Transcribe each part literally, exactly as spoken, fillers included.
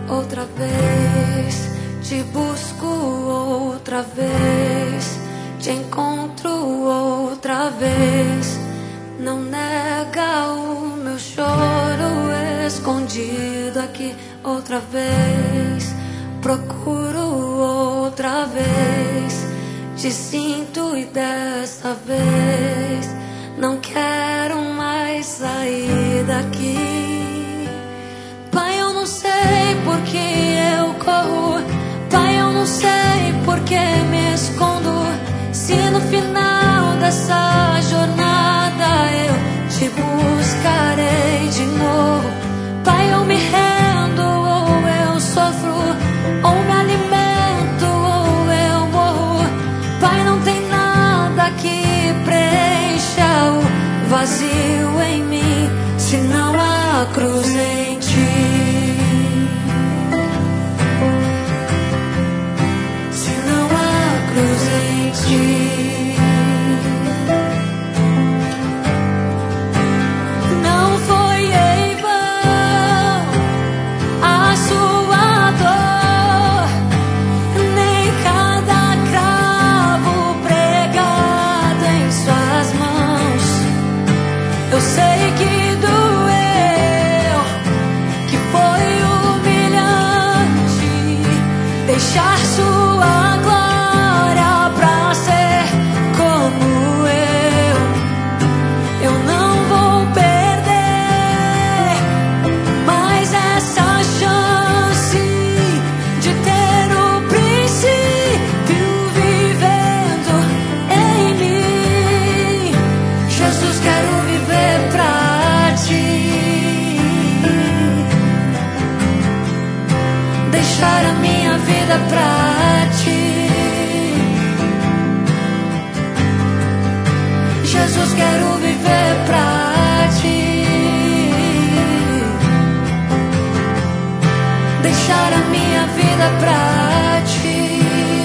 outra vez, te busco outra vez, te encontro outra vez. Não nega o meu choro escondido aqui outra vez. Procuro outra vez, te sinto e dessa vez não quero mais sair daqui. Pai, eu não sei por que eu corro. Pai, eu não sei por que me escondo. Se no final dessa jornada eu te buscarei de novo. Pai, eu me rendo ou eu sofro, ou me alimento ou eu morro. Pai, não tem nada que preencha o vazio em mim, senão a cruz em ti. Senão a cruz em ti. Não foi em vão a sua dor, nem cada cravo pregado em suas mãos. Eu sei que doeu, que foi humilhante deixar sua glória pra ser como eu. Eu não vou perder mais essa chance de ter o princípio vivendo em mim. Jesus, quero viver pra ti, deixar a minha vida pra ti. Jesus, quero viver pra ti, deixar a minha vida pra ti.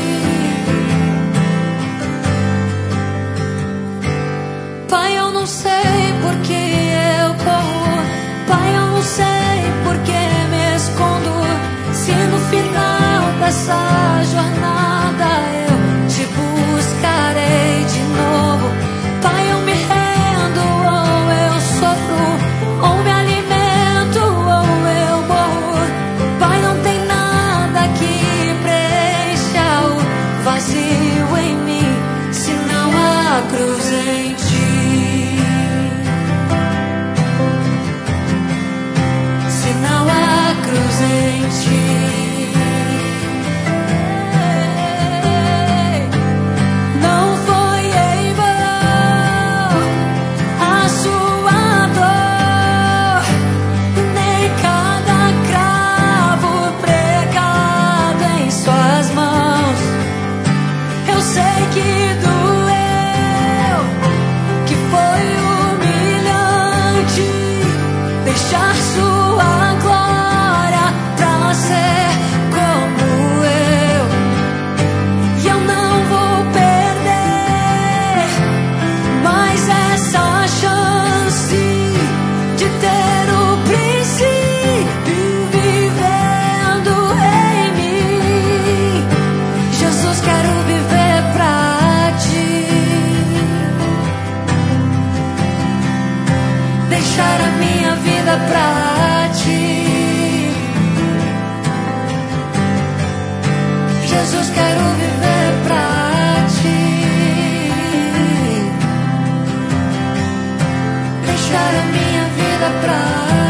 Pai, eu não sei por que eu corro. Pai, eu não sei por que me escondo. Se no final dessa jornada eu te buscarei de novo. Pai, eu me rendo ou eu sofro, ou me alimento ou eu morro. Pai, não tem nada que preencha o vazio em mim, senão a cruz em ti. Senão a cruz em ti. Não foi em vão a sua dor, nem cada cravo pregado em suas mãos. Eu sei que doeu, que foi humilhante deixar sua glória pra ser como eu. E eu não vou perder mais essa chance de ter o princípio vivendo em mim. Jesus, quero viver pra ti, deixar a minha vida pra ti. Jesus, quero viver pra ti, deixar a minha vida pra ti.